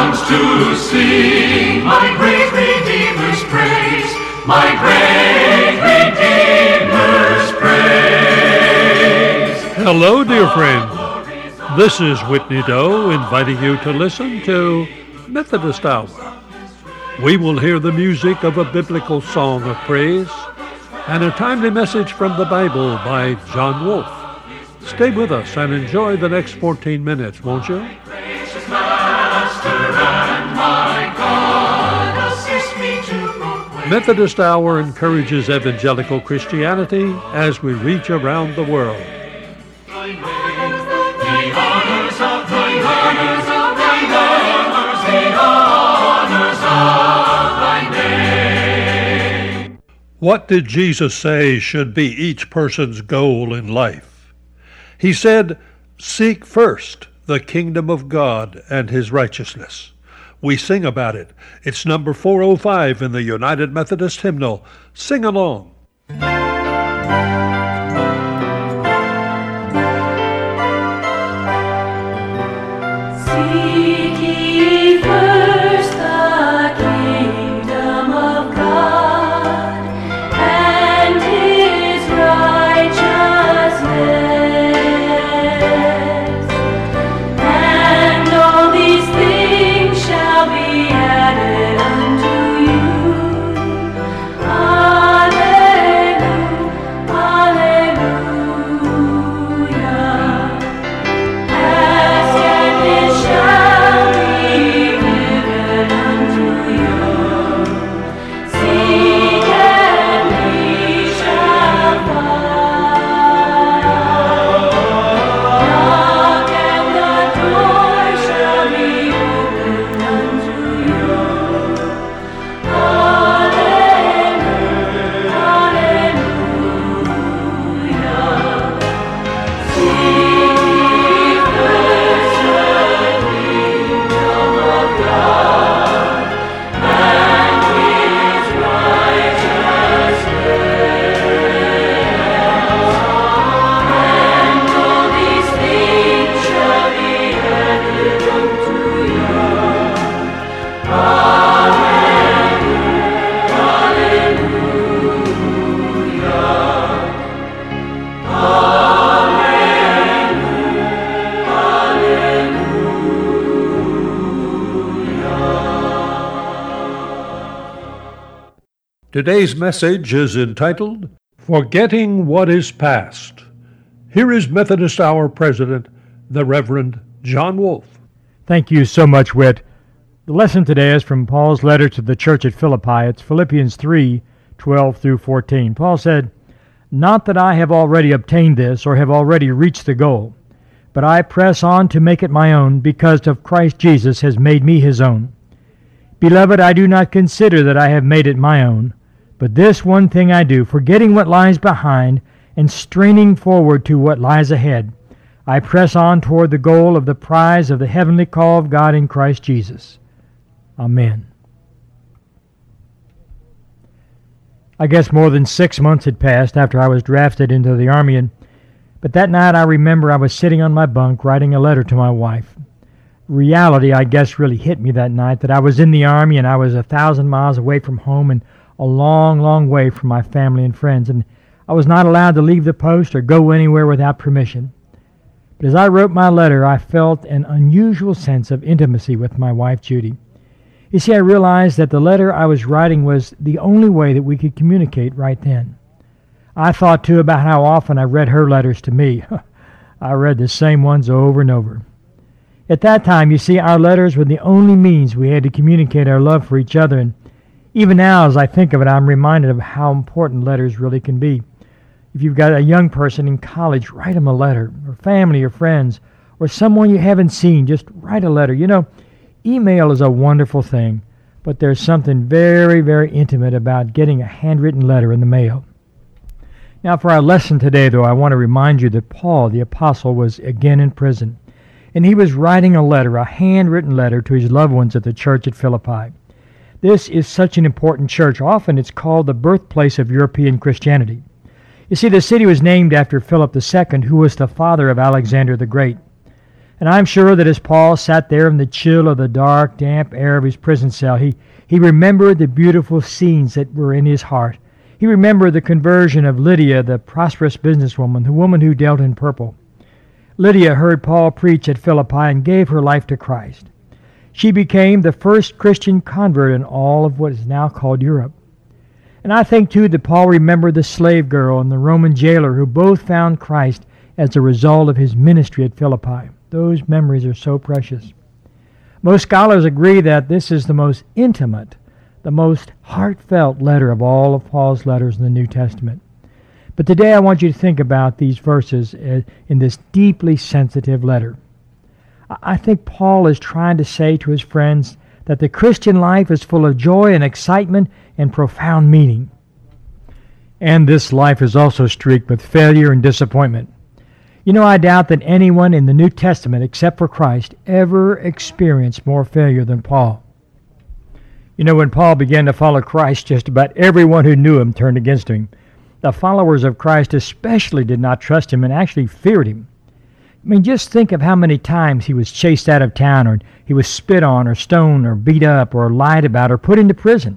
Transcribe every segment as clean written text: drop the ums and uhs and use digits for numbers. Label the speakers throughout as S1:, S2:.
S1: songs to sing, my great Redeemer's praise, my great Redeemer's praise.
S2: Hello, dear friends. This is Whitney Doe inviting you to listen to Methodist Hour. We will hear the music of a biblical song of praise and a timely message from the Bible by John Wolfe. Stay with us and enjoy the next 14 minutes, won't you?
S1: Gracious Master and my God, assist me to proclaim.
S2: Methodist Hour encourages evangelical Christianity as we reach around the world.
S1: Thy name, the honors of thy name, the honors of thy name.
S2: What did Jesus say should be each person's goal in life? He said, "Seek first the kingdom of God and his righteousness." We sing about it. It's number 405 in the United Methodist Hymnal. Sing along.
S3: Seek ye first the kingdom of God and his righteousness.
S2: Today's message is entitled, Forgetting What Is Past. Here is Methodist Hour President, the Reverend John Wolfe.
S4: Thank you so much, Whit. The lesson today is from Paul's letter to the church at Philippi. It's Philippians 3:12 through 14. Paul said, "Not that I have already obtained this or have already reached the goal, but I press on to make it my own because of Christ Jesus has made me his own. Beloved, I do not consider that I have made it my own, but this one thing I do, forgetting what lies behind and straining forward to what lies ahead, I press on toward the goal of the prize of the heavenly call of God in Christ Jesus." Amen. I guess more than 6 months had passed after I was drafted into the Army, but that night I remember I was sitting on my bunk writing a letter to my wife. Reality, I guess, really hit me that night, that I was in the Army and I was 1,000 miles away from home and a long, long way from my family and friends, and I was not allowed to leave the post or go anywhere without permission. But as I wrote my letter, I felt an unusual sense of intimacy with my wife, Judy. You see, I realized that the letter I was writing was the only way that we could communicate right then. I thought, too, about how often I read her letters to me. I read the same ones over and over. At that time, you see, our letters were the only means we had to communicate our love for each other, and even now, as I think of it, I'm reminded of how important letters really can be. If you've got a young person in college, write them a letter, or family or friends, or someone you haven't seen, just write a letter. You know, email is a wonderful thing, but there's something very, very intimate about getting a handwritten letter in the mail. Now, for our lesson today, though, I want to remind you that Paul, the apostle, was again in prison, and he was writing a letter, a handwritten letter to his loved ones at the church at Philippi. This is such an important church. Often it's called the birthplace of European Christianity. You see, the city was named after Philip II, who was the father of Alexander the Great. And I'm sure that as Paul sat there in the chill of the dark, damp air of his prison cell, he remembered the beautiful scenes that were in his heart. He remembered the conversion of Lydia, the prosperous businesswoman, the woman who dealt in purple. Lydia heard Paul preach at Philippi and gave her life to Christ. She became the first Christian convert in all of what is now called Europe. And I think, too, that Paul remembered the slave girl and the Roman jailer who both found Christ as a result of his ministry at Philippi. Those memories are so precious. Most scholars agree that this is the most intimate, the most heartfelt letter of all of Paul's letters in the New Testament. But today I want you to think about these verses in this deeply sensitive letter. I think Paul is trying to say to his friends that the Christian life is full of joy and excitement and profound meaning. And this life is also streaked with failure and disappointment. You know, I doubt that anyone in the New Testament, except for Christ, ever experienced more failure than Paul. You know, when Paul began to follow Christ, just about everyone who knew him turned against him. The followers of Christ especially did not trust him and actually feared him. I mean, just think of how many times he was chased out of town, or he was spit on, or stoned, or beat up, or lied about, or put into prison.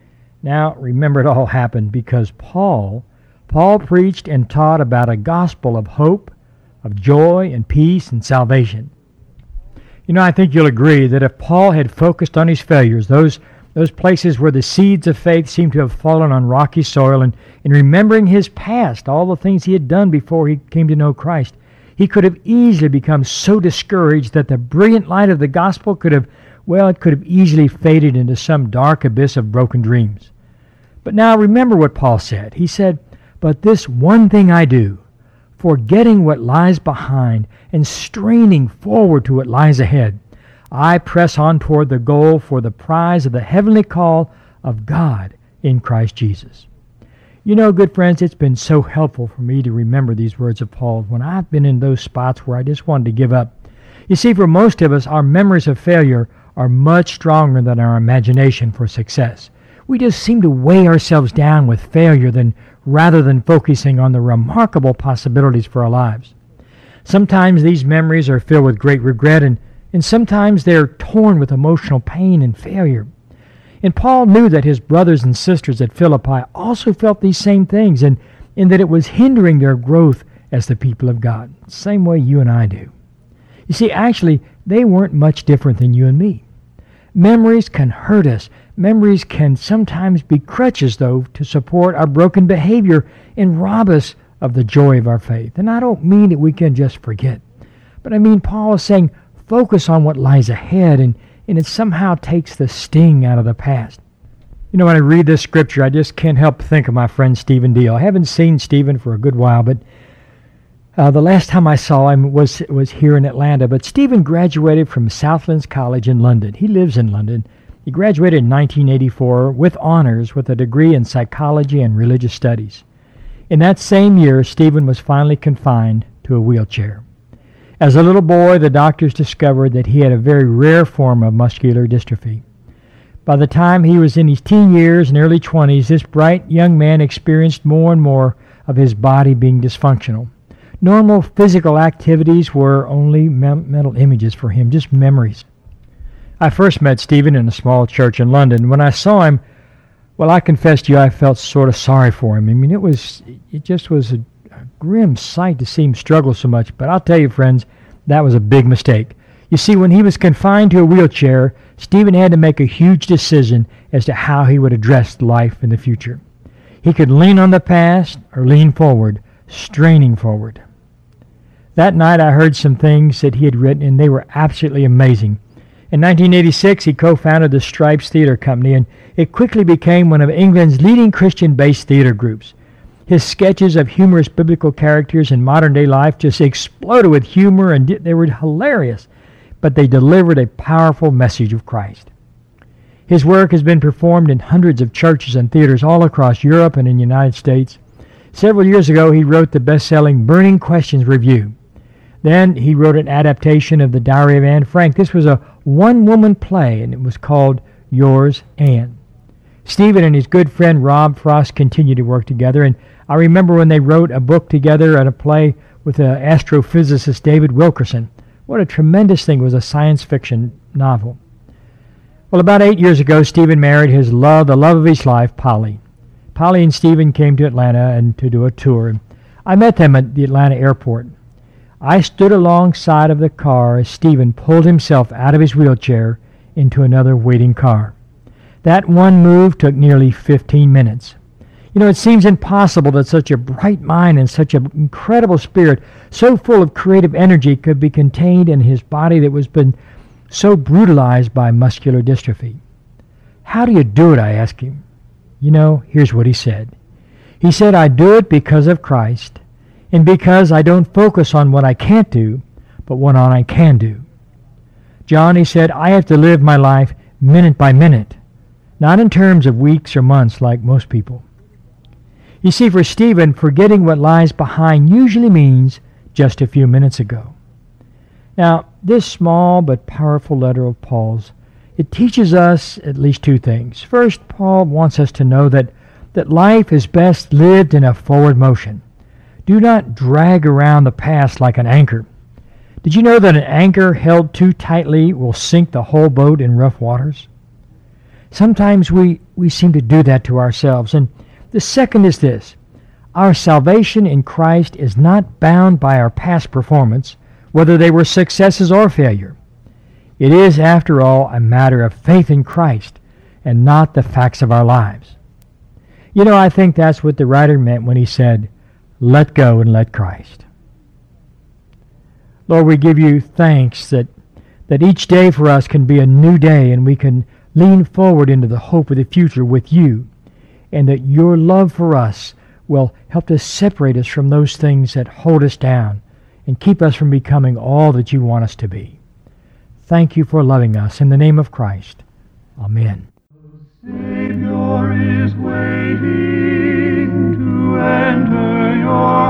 S4: Now, remember, it all happened because Paul preached and taught about a gospel of hope, of joy and peace and salvation. You know, I think you'll agree that if Paul had focused on his failures, those places where the seeds of faith seemed to have fallen on rocky soil, and in remembering his past, all the things he had done before he came to know Christ, he could have easily become so discouraged that the brilliant light of the gospel could have easily faded into some dark abyss of broken dreams. But now remember what Paul said. He said, "But this one thing I do, forgetting what lies behind and straining forward to what lies ahead, I press on toward the goal for the prize of the heavenly call of God in Christ Jesus." You know, good friends, it's been so helpful for me to remember these words of Paul when I've been in those spots where I just wanted to give up. You see, for most of us, our memories of failure are much stronger than our imagination for success. We just seem to weigh ourselves down with failure rather than focusing on the remarkable possibilities for our lives. Sometimes these memories are filled with great regret, and sometimes they're torn with emotional pain and failure. And Paul knew that his brothers and sisters at Philippi also felt these same things, and that it was hindering their growth as the people of God, same way you and I do. You see, actually, they weren't much different than you and me. Memories can hurt us. Memories can sometimes be crutches, though, to support our broken behavior and rob us of the joy of our faith. And I don't mean that we can just forget, but I mean Paul is saying focus on what lies ahead, and it somehow takes the sting out of the past. You know, when I read this scripture, I just can't help think of my friend Stephen Deal. I haven't seen Stephen for a good while, but the last time I saw him was here in Atlanta. But Stephen graduated from Southlands College in London. He lives in London. He graduated in 1984 with honors with a degree in psychology and religious studies. In that same year, Stephen was finally confined to a wheelchair. As a little boy, the doctors discovered that he had a very rare form of muscular dystrophy. By the time he was in his teen years and early 20s, this bright young man experienced more and more of his body being dysfunctional. Normal physical activities were only mental images for him, just memories. I first met Stephen in a small church in London. When I saw him, well, I confess to you, I felt sort of sorry for him. I mean, it just was a grim sight to see him struggle so much. But I'll tell you, friends, that was a big mistake. You see, when he was confined to a wheelchair, Stephen had to make a huge decision as to how he would address life in the future. He could lean on the past or lean forward, straining forward. That night I heard some things that he had written, and they were absolutely amazing. In 1986, he co-founded the Stripes Theatre Company, and it quickly became one of England's leading Christian-based theater groups. His sketches of humorous biblical characters in modern-day life just exploded with humor, and they were hilarious, but they delivered a powerful message of Christ. His work has been performed in hundreds of churches and theaters all across Europe and in the United States. Several years ago, he wrote the best-selling Burning Questions Review. Then he wrote an adaptation of the Diary of Anne Frank. This was a one-woman play, and it was called Yours, Anne. Stephen and his good friend Rob Frost continued to work together, and I remember when they wrote a book together and a play with astrophysicist David Wilkerson. What a tremendous thing. It was a science fiction novel. Well, about 8 years ago, Stephen married the love of his life, Polly. Polly and Stephen came to Atlanta and to do a tour. I met them at the Atlanta airport. I stood alongside of the car as Stephen pulled himself out of his wheelchair into another waiting car. That one move took nearly 15 minutes. You know, it seems impossible that such a bright mind and such an incredible spirit, so full of creative energy, could be contained in his body that was been so brutalized by muscular dystrophy. How do you do it, I asked him. You know, here's what he said. He said, I do it because of Christ, and because I don't focus on what I can't do, but what I can do. John, he said, I have to live my life minute by minute, not in terms of weeks or months like most people. You see, for Stephen, forgetting what lies behind usually means just a few minutes ago. Now, this small but powerful letter of Paul's, it teaches us at least two things. First, Paul wants us to know that life is best lived in a forward motion. Do not drag around the past like an anchor. Did you know that an anchor held too tightly will sink the whole boat in rough waters? Sometimes we seem to do that to ourselves. And the second is this. Our salvation in Christ is not bound by our past performance, whether they were successes or failure. It is, after all, a matter of faith in Christ and not the facts of our lives. You know, I think that's what the writer meant when he said, let go and let Christ. Lord, we give you thanks that each day for us can be a new day and we can lean forward into the hope of the future with you, and that your love for us will help to separate us from those things that hold us down and keep us from becoming all that you want us to be. Thank you for loving us. In the name of Christ. Amen.
S1: Savior is waiting to enter your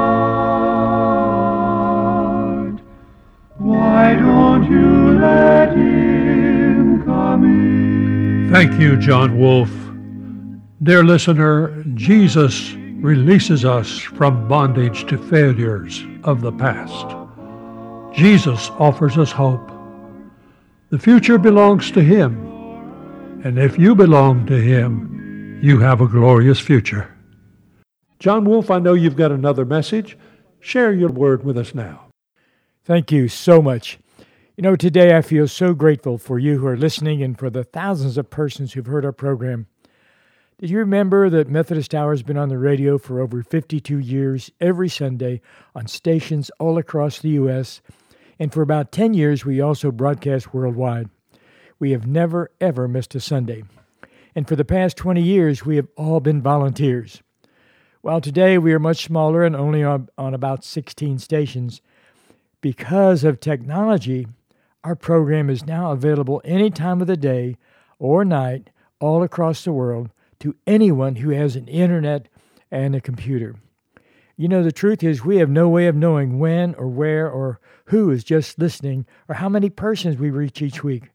S1: heart. Why don't you let him come in?
S2: Thank you, John Wolfe. Dear listener, Jesus releases us from bondage to failures of the past. Jesus offers us hope. The future belongs to Him, and if you belong to Him, you have a glorious future. John Wolfe, I know you've got another message. Share your word with us now.
S4: Thank you so much. You know, today I feel so grateful for you who are listening and for the thousands of persons who've heard our program. Did you remember that Methodist Hour has been on the radio for over 52 years, every Sunday, on stations all across the U.S., and for about 10 years we also broadcast worldwide. We have never, ever missed a Sunday. And for the past 20 years, we have all been volunteers. While today we are much smaller and only on about 16 stations, because of technology, our program is now available any time of the day or night all across the world to anyone who has an internet and a computer. You know, the truth is we have no way of knowing when or where or who is just listening or how many persons we reach each week.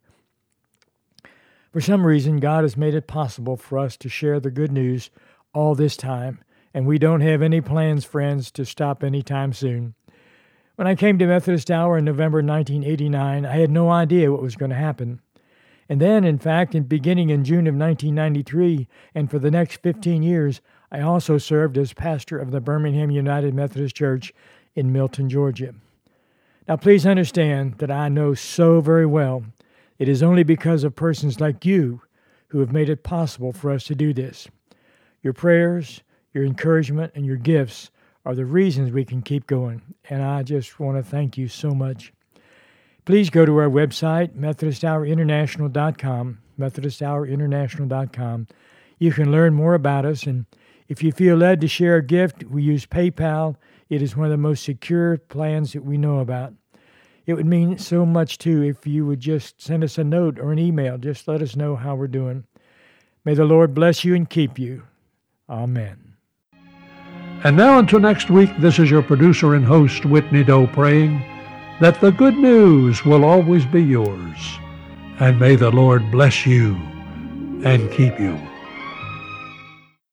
S4: For some reason, God has made it possible for us to share the good news all this time, and we don't have any plans, friends, to stop anytime soon. When I came to Methodist Hour in November 1989, I had no idea what was going to happen. And then, in fact, beginning in June of 1993, and for the next 15 years, I also served as pastor of the Birmingham United Methodist Church in Milton, Georgia. Now, please understand that I know so very well it is only because of persons like you who have made it possible for us to do this. Your prayers, your encouragement, and your gifts are the reasons we can keep going, and I just want to thank you so much. Please go to our website, MethodistHourInternational.com, MethodistHourInternational.com. You can learn more about us, and if you feel led to share a gift, we use PayPal. It is one of the most secure plans that we know about. It would mean so much, too, if you would just send us a note or an email. Just let us know how we're doing. May the Lord bless you and keep you. Amen.
S2: And now until next week, this is your producer and host, Whitney Doe, praying that the good news will always be yours. And may the Lord bless you and keep you.